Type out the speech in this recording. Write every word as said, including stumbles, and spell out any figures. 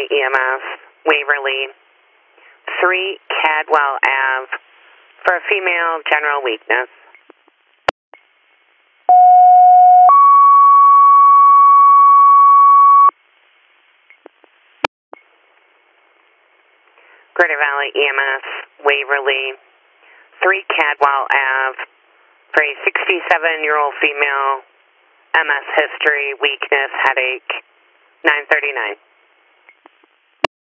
Valley E M S, Waverly, three Cadwell Ave, for a female general weakness. Greater Valley E M S, Waverly, three Cadwell Ave, for a sixty-seven-year-old female, M S history, weakness, headache, nine thirty-nine.